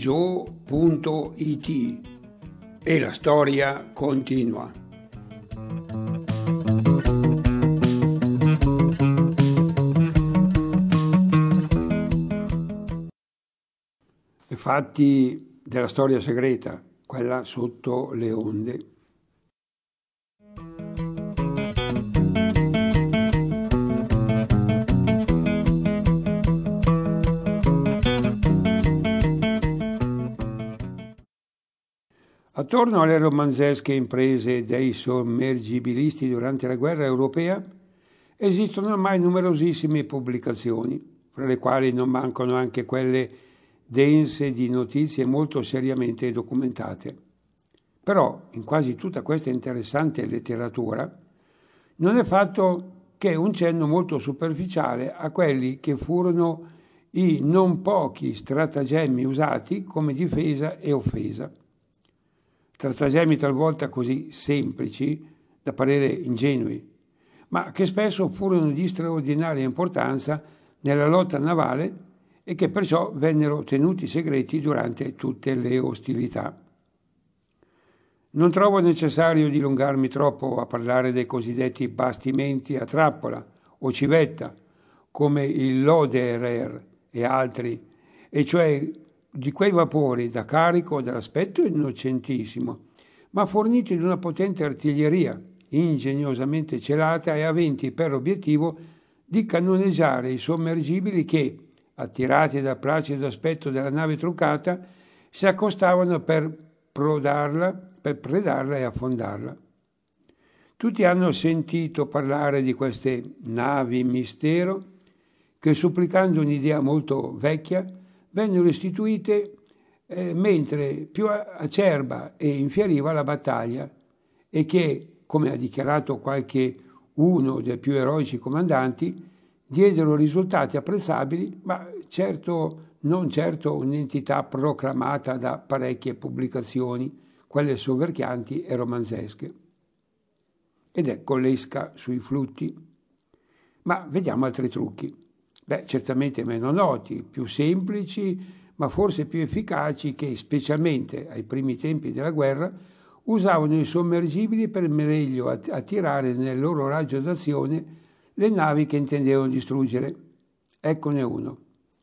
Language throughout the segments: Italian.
Joe.it e la storia continua. I fatti della storia segreta, quella sotto le onde. Attorno alle romanzesche imprese dei sommergibilisti durante la guerra europea esistono ormai numerosissime pubblicazioni, fra le quali non mancano anche quelle dense di notizie molto seriamente documentate. Però in quasi tutta questa interessante letteratura non è fatto che un cenno molto superficiale a quelli che furono i non pochi stratagemmi usati come difesa e offesa. Stratagemmi talvolta così semplici da parere ingenui, ma che spesso furono di straordinaria importanza nella lotta navale e che perciò vennero tenuti segreti durante tutte le ostilità. Non trovo necessario dilungarmi troppo a parlare dei cosiddetti bastimenti a trappola o civetta, come il Loderer e altri, e cioè di quei vapori da carico dall'aspetto innocentissimo, ma forniti di una potente artiglieria, ingegnosamente celata e aventi per obiettivo di cannoneggiare i sommergibili che, attirati dal placido aspetto della nave truccata, si accostavano per predarla e affondarla. Tutti hanno sentito parlare di queste navi mistero che, supplicando un'idea molto vecchia, vennero istituite mentre più acerba e infieriva la battaglia e che, come ha dichiarato qualche uno dei più eroici comandanti, diedero risultati apprezzabili, ma non certo un'entità proclamata da parecchie pubblicazioni, quelle soverchianti e romanzesche. Ed ecco l'esca sui flutti. Ma vediamo altri trucchi. Certamente meno noti, più semplici, ma forse più efficaci che, specialmente ai primi tempi della guerra, usavano i sommergibili per meglio attirare nel loro raggio d'azione le navi che intendevano distruggere. Eccone uno.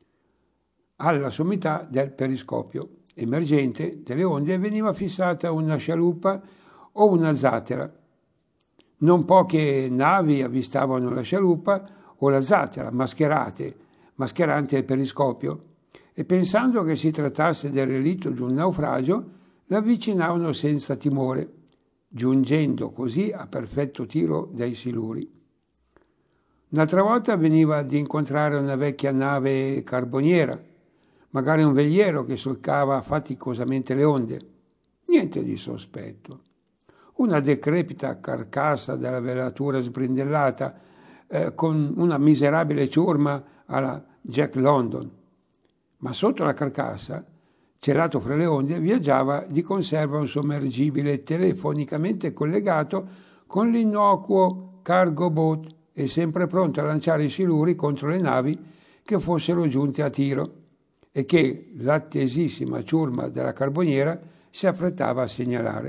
Alla sommità del periscopio emergente delle onde veniva fissata una scialuppa o una zattera. Non poche navi avvistavano la scialuppa o la zattera mascherante il periscopio, e pensando che si trattasse del relitto di un naufragio, l'avvicinavano senza timore, giungendo così a perfetto tiro dai siluri. Un'altra volta avveniva di incontrare una vecchia nave carboniera, magari un veliero che solcava faticosamente le onde. Niente di sospetto. Una decrepita carcassa della velatura sbrindellata con una miserabile ciurma alla Jack London. Ma sotto la carcassa, celato fra le onde, viaggiava di conserva un sommergibile telefonicamente collegato con l'innocuo cargo boat e sempre pronto a lanciare i siluri contro le navi che fossero giunte a tiro e che l'attesissima ciurma della carboniera si affrettava a segnalare.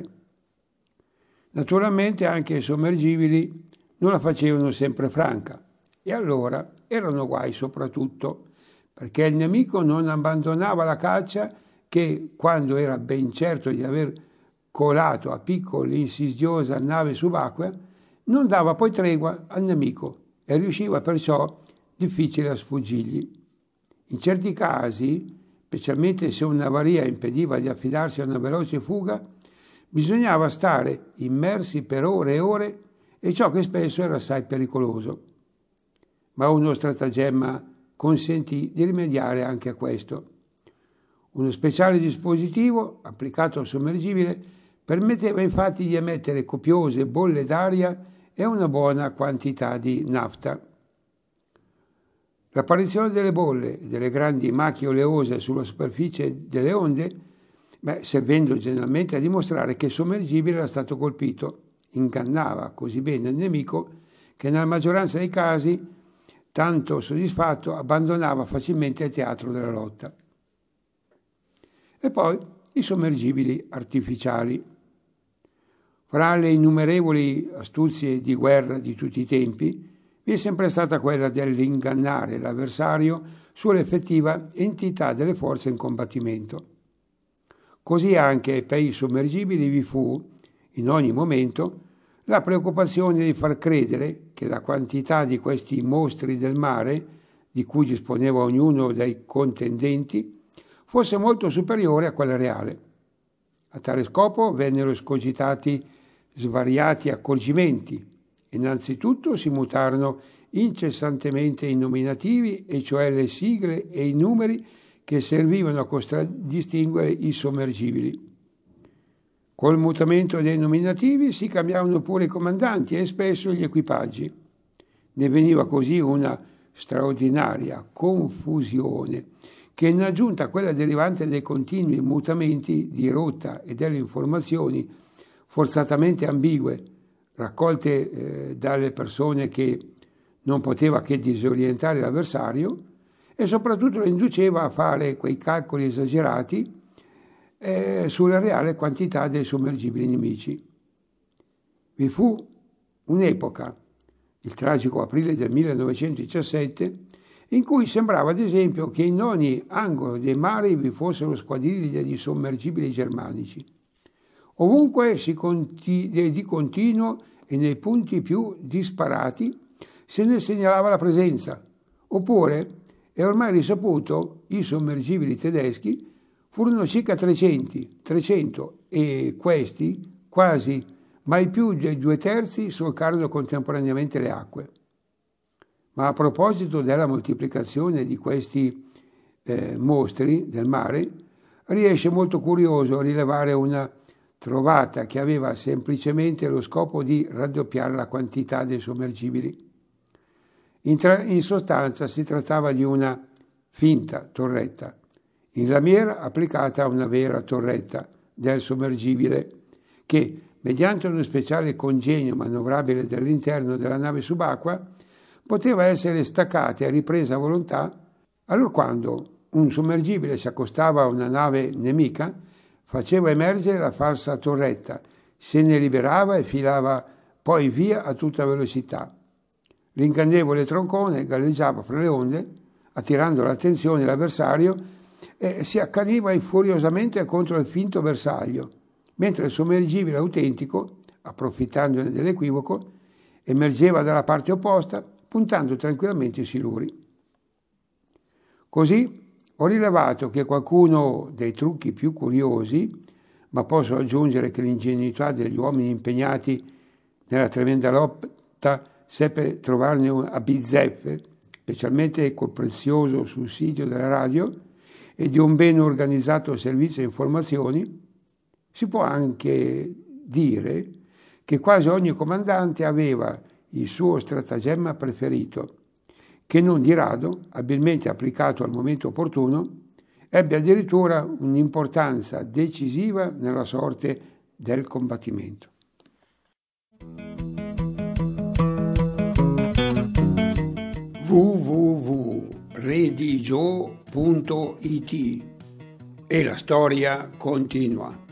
Naturalmente anche i sommergibili non la facevano sempre franca, e allora erano guai soprattutto perché il nemico non abbandonava la caccia che, quando era ben certo di aver colato a picco l'insidiosa nave subacquea, non dava poi tregua al nemico e riusciva perciò difficile a sfuggirgli. In certi casi, specialmente se un'avaria impediva di affidarsi a una veloce fuga, bisognava stare immersi per ore e ore, e ciò che spesso era assai pericoloso. Ma uno stratagemma consentì di rimediare anche a questo. Uno speciale dispositivo, applicato al sommergibile, permetteva infatti di emettere copiose bolle d'aria e una buona quantità di nafta. L'apparizione delle bolle e delle grandi macchie oleose sulla superficie delle onde, servendo generalmente a dimostrare che il sommergibile era stato colpito, ingannava così bene il nemico che nella maggioranza dei casi, tanto soddisfatto, abbandonava facilmente il teatro della lotta. E poi i sommergibili artificiali. Fra le innumerevoli astuzie di guerra di tutti i tempi, vi è sempre stata quella dell'ingannare l'avversario sull'effettiva entità delle forze in combattimento. Così anche per i sommergibili vi fu, in ogni momento, la preoccupazione di far credere che la quantità di questi mostri del mare, di cui disponeva ognuno dei contendenti, fosse molto superiore a quella reale. A tale scopo vennero escogitati svariati accorgimenti. Innanzitutto si mutarono incessantemente i nominativi, e cioè le sigle e i numeri che servivano a contraddistinguere i sommergibili. Col mutamento dei nominativi si cambiavano pure i comandanti e spesso gli equipaggi. Ne veniva così una straordinaria confusione che, in aggiunta a quella derivante dai continui mutamenti di rotta e delle informazioni forzatamente ambigue raccolte dalle persone che non poteva che disorientare l'avversario, e soprattutto lo induceva a fare quei calcoli esagerati sulla reale quantità dei sommergibili nemici. Vi fu un'epoca, il tragico aprile del 1917, in cui sembrava ad esempio che in ogni angolo dei mari vi fossero squadriglie di sommergibili germanici. Ovunque di continuo e nei punti più disparati se ne segnalava la presenza, oppure, è ormai risaputo, i sommergibili tedeschi furono circa 300 e questi, quasi mai più dei 2/3, solcarono contemporaneamente le acque. Ma a proposito della moltiplicazione di questi mostri del mare, riesce molto curioso rilevare una trovata che aveva semplicemente lo scopo di raddoppiare la quantità dei sommergibili. In sostanza si trattava di una finta torretta, in lamiera applicata a una vera torretta del sommergibile, che, mediante uno speciale congegno manovrabile dall'interno della nave subacquea, poteva essere staccata e ripresa a volontà allorquando un sommergibile si accostava a una nave nemica, faceva emergere la falsa torretta, se ne liberava e filava poi via a tutta velocità. L'ingannevole troncone galleggiava fra le onde, attirando l'attenzione dell'avversario, e si accaniva furiosamente contro il finto bersaglio, mentre il sommergibile autentico, approfittandone dell'equivoco, emergeva dalla parte opposta, puntando tranquillamente i siluri. Così ho rilevato che qualcuno dei trucchi più curiosi, ma posso aggiungere che l'ingenuità degli uomini impegnati nella tremenda lotta seppe trovarne a bizzeffe, specialmente col prezioso sussidio della radio e di un ben organizzato servizio di informazioni. Si può anche dire che quasi ogni comandante aveva il suo stratagemma preferito, che non di rado, abilmente applicato al momento opportuno, ebbe addirittura un'importanza decisiva nella sorte del combattimento. www.redigio.it e la storia continua.